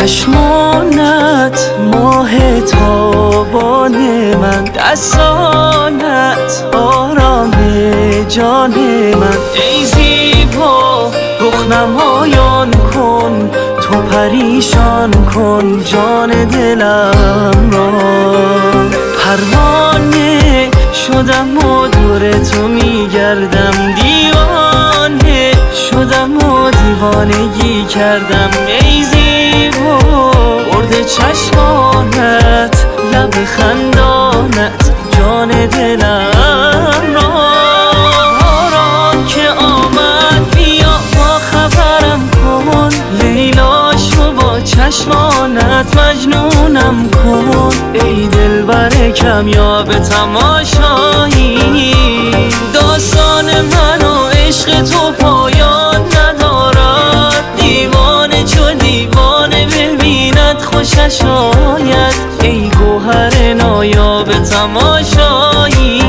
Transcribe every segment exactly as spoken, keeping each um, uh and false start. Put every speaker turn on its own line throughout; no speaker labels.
چشمانت ماه تابان من، دستانت آرام جان من. ای زیبا رخ نمایان کن، تو پریشان کن جان دلم را. پروانه شدم و دور تو میگردم، دیوانه شدم و دیوانگی کردم. ای زیبا برد چشمانت، لب خندانت جان دلم را. باران که آمد بیا با خبرم کن، لیلا شو با چشمانت مجنونم کن. ای دلبر کمیاب تماشایی، داستان من و عشق تو پایان ندارد. دیوانه چو دیوانه ببیند خوشش آید، ای گوهر نایاب تماشایی.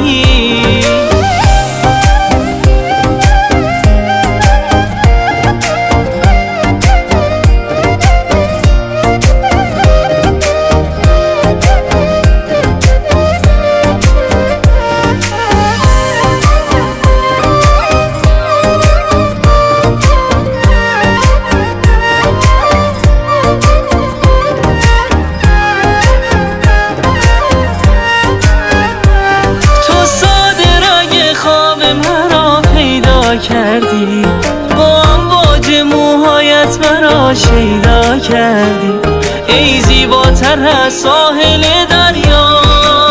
کردی با امواج موهایت مرا شیدا کردی. ای زیباتر از ساحل دریا،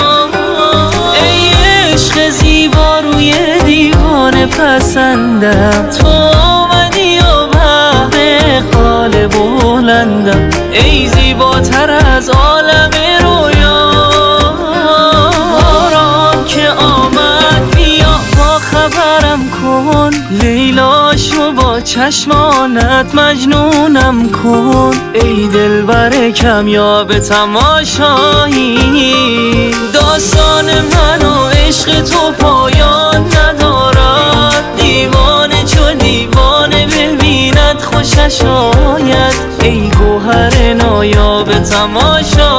ای عشق زیبا روی دیوانه پسندم. تو آمدی و بهر قال بلندم، ای زیباتر از عالم رویا. باران که آمد بیا با خبرم کن، لیلا شو با چشمانت مجنونم کن. ای دلبر کمیاب تماشایی، داستان من و عشق تو پایان ندارد. دیوانه چو دیوانه ببیند خوشش آید، ای گوهر نایاب تماشایی.